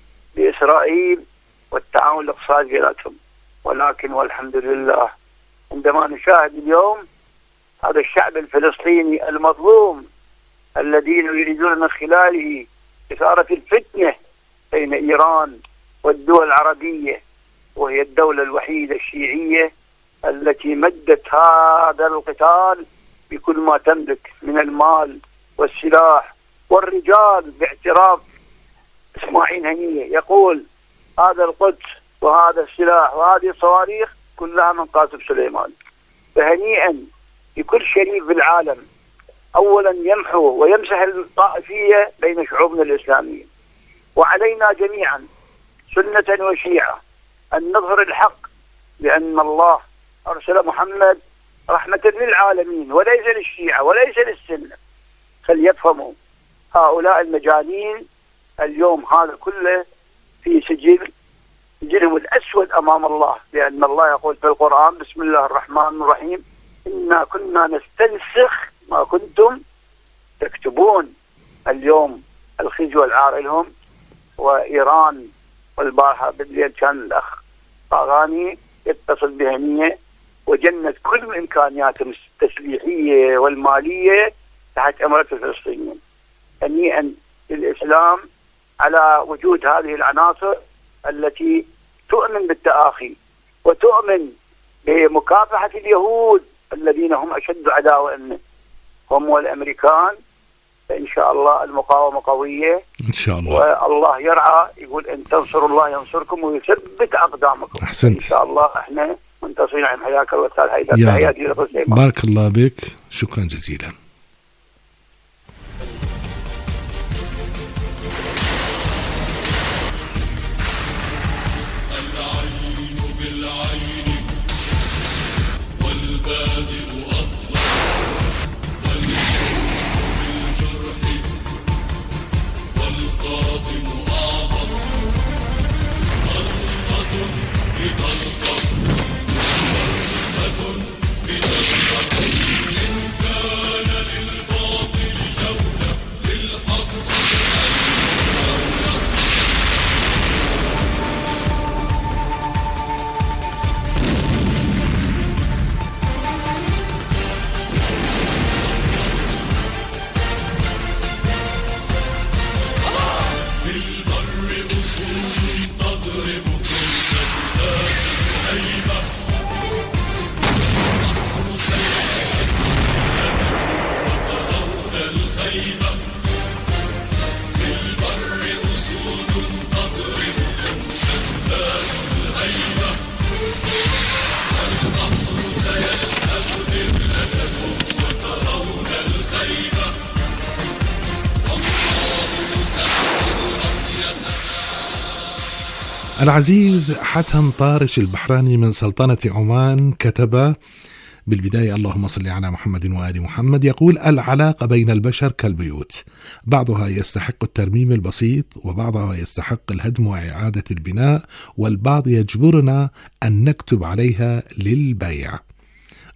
لإسرائيل والتعاون الاقتصادي بيناتهم. ولكن والحمد لله عندما نشاهد اليوم هذا الشعب الفلسطيني المظلوم الذين يريدون من خلاله إثارة الفتنة بين إيران والدول العربية، وهي الدولة الوحيدة الشيعية التي مدت هذا القتال بكل ما تملك من المال والسلاح والرجال، باعتراف إسماعيل هنية يقول هذا القدس وهذا السلاح وهذه الصواريخ كلها من قاسم سليمان. فهنيئا لكل شريف في العالم أولا يمحو ويمسح الطائفية بين شعوبنا الإسلامية، وعلينا جميعا سنة وشيعة أن نظهر الحق، لأن الله أرسل محمد رحمة للعالمين وليس للشيعة وليس للسنة. فليفهموا هؤلاء المجانين اليوم هذا كله في سجلهم الأسود أمام الله، لأن الله يقول في القرآن بسم الله الرحمن الرحيم إنا كنا نستنسخ ما كنتم تكتبون. اليوم الخزي والعار لهم. وإيران والبارحة بالليل كان الأخ طاغاني يتصل بهنية وجنت كل إمكانياتهم التسليحية والمالية تحت أمرة الفلسطينيين. هنيئا للإسلام على وجود هذه العناصر التي تؤمن بالتآخي وتؤمن بمكافحة اليهود الذين هم أشد عداوة هم والأمريكان. فإن شاء الله المقاومة قوية
إن شاء الله،
والله يرعى، يقول إن تنصروا الله ينصركم ويثبت أقدامكم.
أحسنت.
إن شاء الله إحنا منتصرين. عن حياك الله أستاذ حيدر، تحياتي لك.
بارك الله بك، شكرا جزيلا. العزيز حسن طارش البحراني من سلطنة عمان كتب بالبداية: اللهم صل على محمد وآل محمد. يقول: العلاقة بين البشر كالبيوت، بعضها يستحق الترميم البسيط وبعضها يستحق الهدم وإعادة البناء، والبعض يجبرنا أن نكتب عليها للبيع.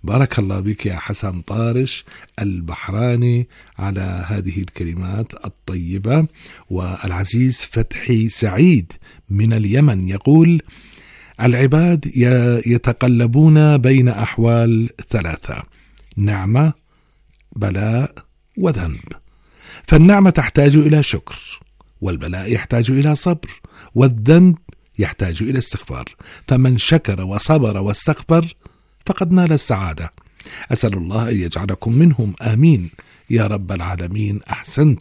بارك الله بك يا حسن طارش البحراني على هذه الكلمات الطيبة. والعزيز فتحي سعيد من اليمن يقول: العباد يتقلبون بين أحوال ثلاثة: نعمة، بلاء، وذنب. فالنعمة تحتاج إلى شكر، والبلاء يحتاج إلى صبر، والذنب يحتاج إلى استغفار. فمن شكر وصبر واستغفر فقد نال السعادة. أسأل الله أن يجعلكم منهم، آمين يا رب العالمين. أحسنت.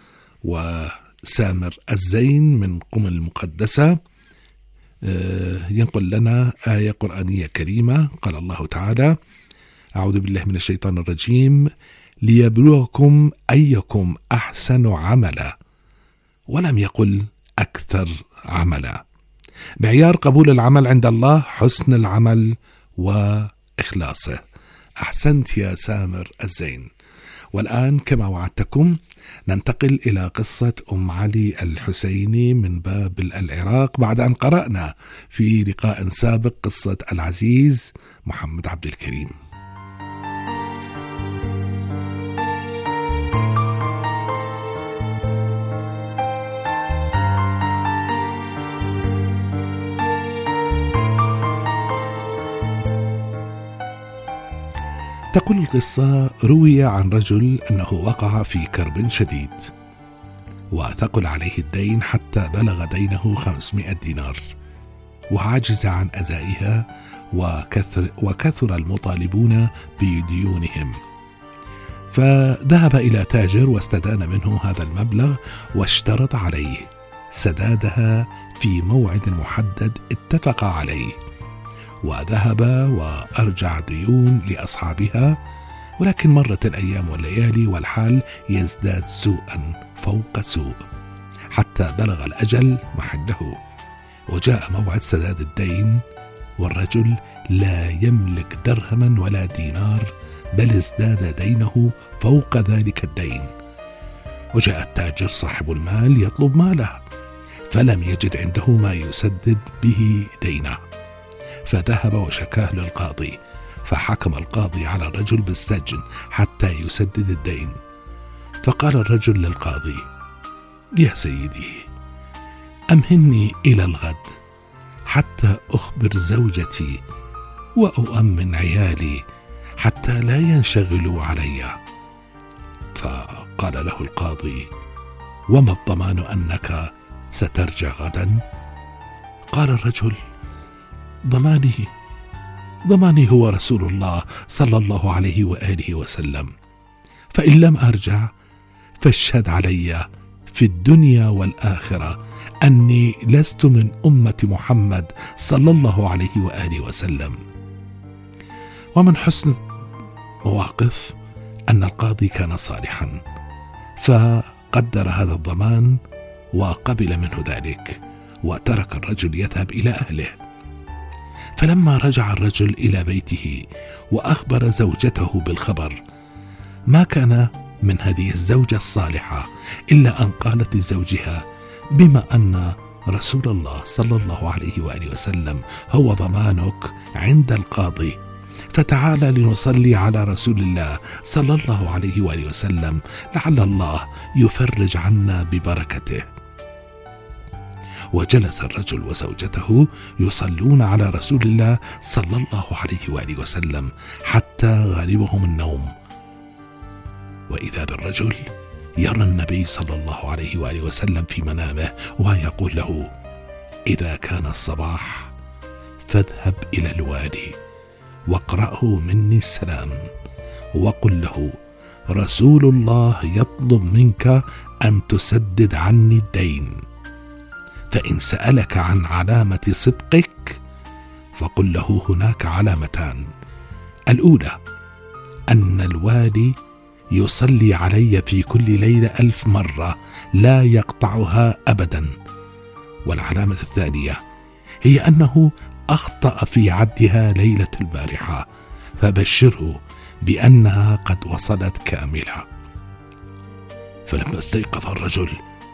وسامر الزين من قم المقدسة ينقل لنا آية قرآنية كريمة. قال الله تعالى: أعوذ بالله من الشيطان الرجيم: ليبلوكم أيكم أحسن عملا، ولم يقل أكثر عملا. معيار قبول العمل عند الله حسن العمل وإخلاصه. أحسنت يا سامر الزين. والآن كما وعدتكم ننتقل إلى قصة أم علي الحسيني من بابل العراق، بعد أن قرأنا في لقاء سابق قصة العزيز محمد عبد الكريم. تقول القصة: روي عن رجل أنه وقع في كرب شديد، وثقل عليه الدين حتى بلغ دينه 500 دينار، وعجز عن أدائها، وكثر المطالبون بديونهم. فذهب إلى تاجر واستدان منه هذا المبلغ، واشترط عليه سدادها في موعد محدد اتفق عليه. وذهب وأرجع الديون لأصحابها، ولكن مرت الأيام والليالي والحال يزداد سوءا فوق سوء، حتى بلغ الأجل محله، وجاء موعد سداد الدين، والرجل لا يملك درهما ولا دينار، بل ازداد دينه فوق ذلك الدين. وجاء التاجر صاحب المال يطلب ماله، فلم يجد عنده ما يسدد به دينه، فذهب وشكاه للقاضي، فحكم القاضي على الرجل بالسجن حتى يسدد الدين. فقال الرجل للقاضي: يا سيدي، أمهلني إلى الغد حتى أخبر زوجتي وأؤمن عيالي حتى لا ينشغلوا علي. فقال له القاضي: وما الضمان أنك سترجع غدا؟ قال الرجل: ضماني هو رسول الله صلى الله عليه وآله وسلم، فإن لم أرجع فاشهد علي في الدنيا والآخرة أني لست من أمة محمد صلى الله عليه وآله وسلم. ومن حسن مواقف أن القاضي كان صالحا، فقدر هذا الضمان وقبل منه ذلك، وترك الرجل يذهب إلى أهله. فلما رجع الرجل إلى بيته وأخبر زوجته بالخبر، ما كان من هذه الزوجة الصالحة إلا أن قالت لزوجها: بما أن رسول الله صلى الله عليه وآله وسلم هو ضمانك عند القاضي، فتعال لنصلي على رسول الله صلى الله عليه وآله وسلم، لعل الله يفرج عنا ببركته. وجلس الرجل وزوجته يصلون على رسول الله صلى الله عليه وآله وسلم حتى غلبهم النوم، وإذا بالرجل يرى النبي صلى الله عليه وآله وسلم في منامه ويقول له: إذا كان الصباح فاذهب إلى الوالي واقرأه مني السلام، وقل له: رسول الله يطلب منك أن تسدد عني الدين، فإن سألك عن علامة صدقك فقل له هناك علامتان: الأولى أن الوالي يصلي علي في كل ليلة 1000 مرة لا يقطعها أبدا، والعلامة الثانية هي أنه أخطأ في عدها ليلة البارحة، فبشره بأنها قد وصلت كاملة. فلما استيقظ الرجل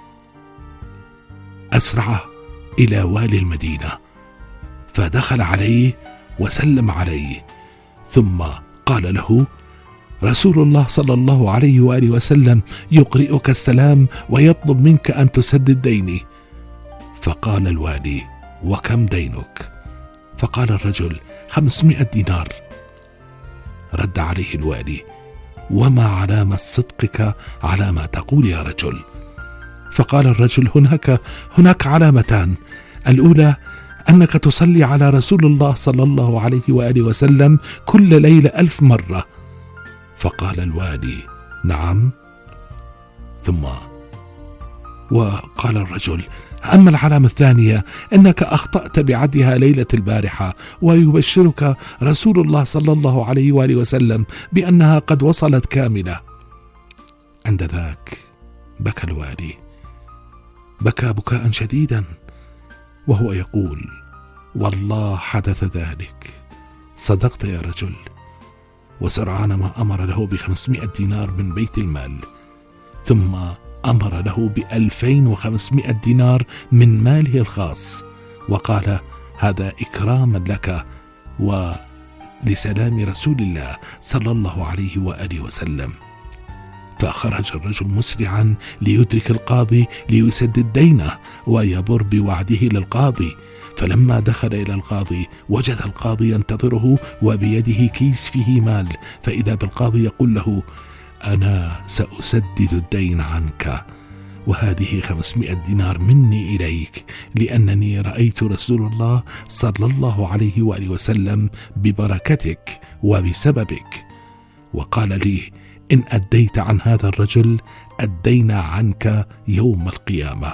أسرع إلى والي المدينة، فدخل عليه وسلم عليه، ثم قال له: رسول الله صلى الله عليه وآله وسلم يقرئك السلام ويطلب منك أن تسدد ديني. فقال الوالي: وكم دينك؟ فقال الرجل: 500 دينار. رد عليه الوالي: وما علامة صدقك على ما تقول يا رجل؟ فقال الرجل: هناك علامتان. الأولى أنك تصلي على رسول الله صلى الله عليه وآله وسلم كل ليلة 1000 مرة. فقال الوالي: نعم. ثم وقال الرجل: أما العلامة الثانية أنك أخطأت بعدها ليلة البارحة، ويبشرك رسول الله صلى الله عليه وآله وسلم بأنها قد وصلت كاملة. عند ذاك بكى الوالي، بكى بكاء شديدا وهو يقول: والله حدث ذلك، صدقت يا رجل. وسرعان ما أمر له ب500 دينار من بيت المال، ثم أمر له ب2500 دينار من ماله الخاص، وقال: هذا إكراما لك ولسلام رسول الله صلى الله عليه وآله وسلم. فخرج الرجل مسرعا ليدرك القاضي ليسدد دينه ويبر بوعده للقاضي. فلما دخل إلى القاضي وجد القاضي ينتظره وبيده كيس فيه مال، فإذا بالقاضي يقول له: أنا سأسدد الدين عنك، وهذه 500 دينار مني إليك، لأنني رأيت رسول الله صلى الله عليه وآله وسلم ببركتك وبسببك، وقال لي: إن أديت عن هذا الرجل أدينا عنك يوم القيامة.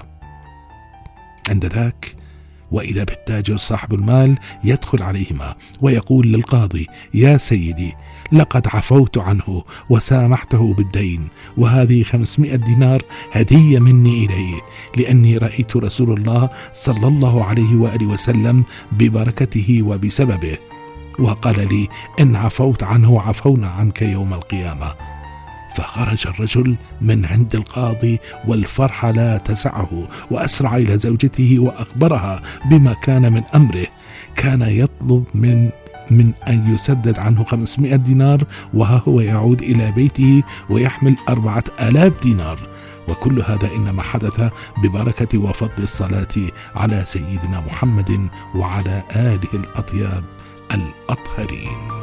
عند ذاك وإذا بالتاجر صاحب المال يدخل عليهما ويقول للقاضي: يا سيدي، لقد عفوت عنه وسامحته بالدين، وهذه 500 دينار هدية مني إليه، لأني رأيت رسول الله صلى الله عليه وآله وسلم ببركته وبسببه، وقال لي: إن عفوت عنه عفونا عنك يوم القيامة. فخرج الرجل من عند القاضي والفرحة لا تسعه، وأسرع إلى زوجته وأخبرها بما كان من أمره. كان يطلب من أن يسدد عنه 500 دينار، وها هو يعود إلى بيته ويحمل 4000 دينار. وكل هذا إنما حدث ببركة وفضل الصلاة على سيدنا محمد وعلى آله الأطياب الأطهرين.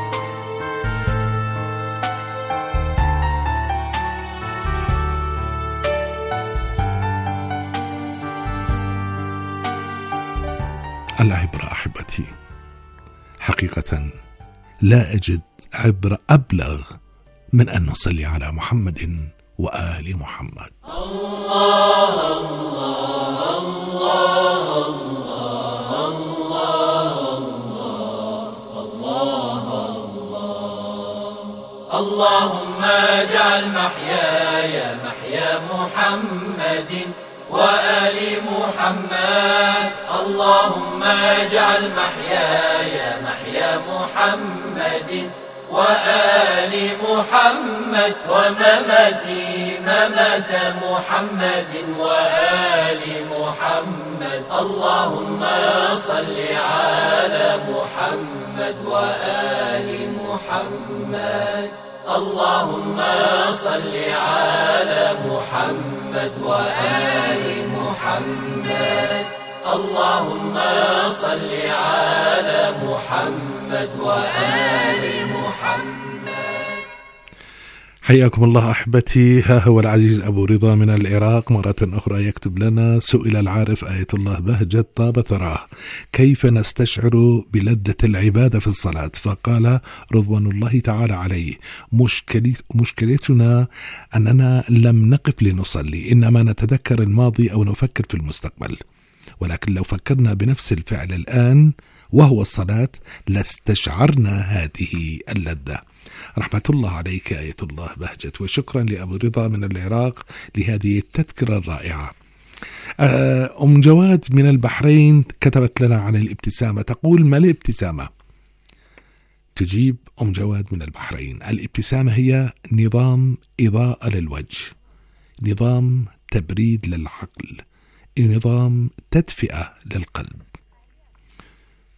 العبرة أحبتي، حقيقة لا أجد عبرة أبلغ من أن نصلي على محمد وآل محمد. الله الله الله الله الله الله. اللهم اجعل محياي محيا محمد وآل محمد. اللهم اجعل محياي محيا محمد وآل محمد، ومماتي ممات محمد وآل محمد. اللهم صل على محمد وآل محمد. اللهم صل على محمد وآل محمد. اللهم صل على محمد وآل محمد. حياكم الله أحبتي. ها هو العزيز أبو رضا من العراق مرة أخرى يكتب لنا: سئل العارف آية الله بهجت طاب ثراه كيف نستشعر بلذة العبادة في الصلاة؟ فقال رضوان الله تعالى عليه: مشكلتنا أننا لم نقف لنصلي، إنما نتذكر الماضي أو نفكر في المستقبل، ولكن لو فكرنا بنفس الفعل الآن وهو الصلاة لاستشعرنا هذه اللذة. رحمة الله عليك آية الله بهجت، وشكرا لأبو رضا من العراق لهذه التذكرة الرائعة. أم جواد من البحرين كتبت لنا عن الابتسامة، تقول: ما الابتسامة؟ تجيب أم جواد من البحرين: الابتسامة هي نظام إضاءة للوجه، نظام تبريد للعقل، نظام تدفئة للقلب.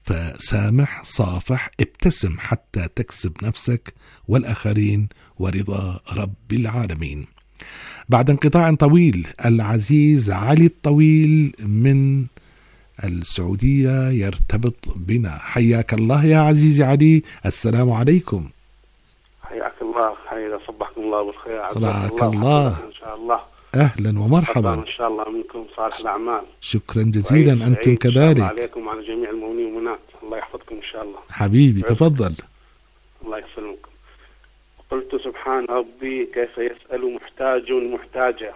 فسامح، صافح، ابتسم حتى تكسب نفسك والآخرين ورضا رب العالمين. بعد انقطاع طويل العزيز علي الطويل من السعودية يرتبط بنا. حياك الله يا عزيزي علي، السلام عليكم.
حياك الله، حيا صبحكم الله بالخير.
رعاك الله
إن شاء الله.
أهلا ومرحبا.
إن شاء الله منكم صالح الأعمال.
شكرا جزيلا، أنتم كذلك.
عليكم وعلى جميع المؤمنين والمؤمنات، الله يحفظكم إن شاء الله.
حبيبي تفضل.
الله يسلمكم. قلت سبحان ربي كيف يسأل محتاج محتاجا،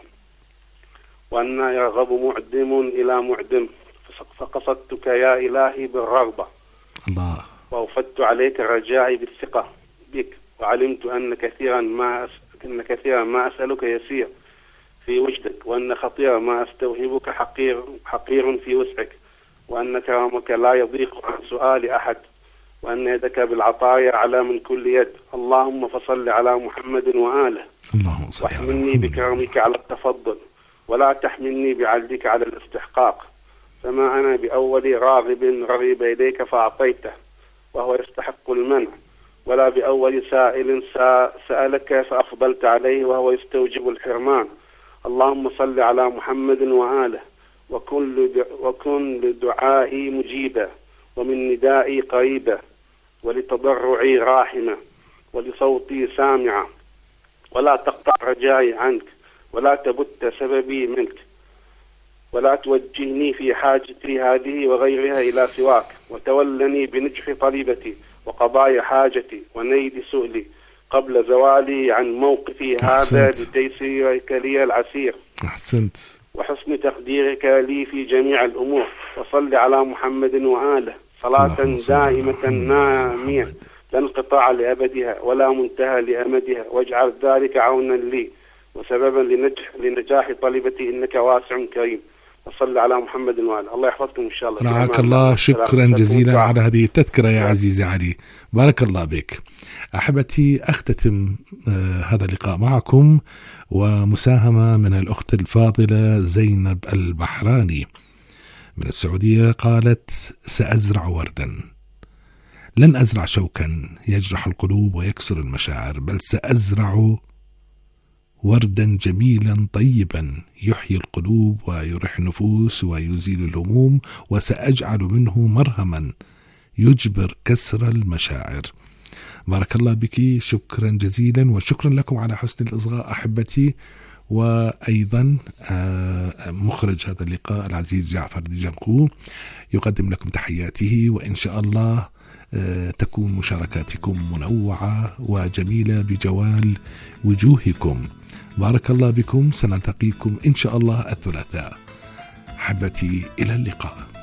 وأن يرغب معدم إلى معدم، فقصدتك يا إلهي بالرغبة
الله،
وأوفدت عليك رجائي بالثقة بك، وعلمت أن كثيرا ما أسألك يسير في وجدك، وأن خطير ما أستوهبك حقير في وسعك، وأن كرامك لا يضيق عن سؤال أحد، وأن يدك بالعطايا على من كل يد. اللهم فصل على محمد وآله، واحملني بكرمك على التفضل، ولا تحملني بعدلك على الاستحقاق، فما أنا بأول راغب رغب إليك فأعطيته وهو يستحق المنع، ولا بأول سائل سألك فأفضلت عليه وهو يستوجب الحرمان. اللهم صل على محمد وآله، وكن لدعائي مجيبا، ومن ندائي قريبا، ولتضرعي راحمة، ولصوتي سامعا، ولا تقطع رجائي عنك، ولا تبت سببي منك، ولا توجهني في حاجتي هذه وغيرها إلى سواك، وتولني بنجح طلبتي وقضاء حاجتي ونيل سؤلي قبل زوالي عن موقفي هذا بتيسيرك لي العسير.
أحسنت.
وحسن تقديرك لي في جميع الأمور. وصل على محمد وآله صلاة دائمة نامية لا انقطاع لأبدها ولا منتهى لأمدها، واجعل ذلك عونا لي وسببا لنجاح طلبتي، إنك واسع كريم. وصل على محمد وآله. الله يحفظكم إن شاء الله.
رعاك الله. شكرا جزيلا على هذه التذكرة يا عزيزي علي، بارك الله بك. أحبتي، أختتم هذا اللقاء معكم ومساهمة من الأخت الفاضلة زينب البحراني من السعودية. قالت: سأزرع وردا، لن أزرع شوكا يجرح القلوب ويكسر المشاعر، بل سأزرع وردا جميلا طيبا يحيي القلوب ويريح النفوس ويزيل الهموم، وسأجعل منه مرهما يجبر كسر المشاعر. بارك الله بك، شكرا جزيلا، وشكرا لكم على حسن الإصغاء أحبتي. وأيضا مخرج هذا اللقاء العزيز جعفر ديجانقو يقدم لكم تحياته، وإن شاء الله تكون مشاركاتكم منوعة وجميلة بجوال وجوهكم. بارك الله بكم، سنلتقيكم إن شاء الله الثلاثاء. أحبتي، إلى اللقاء.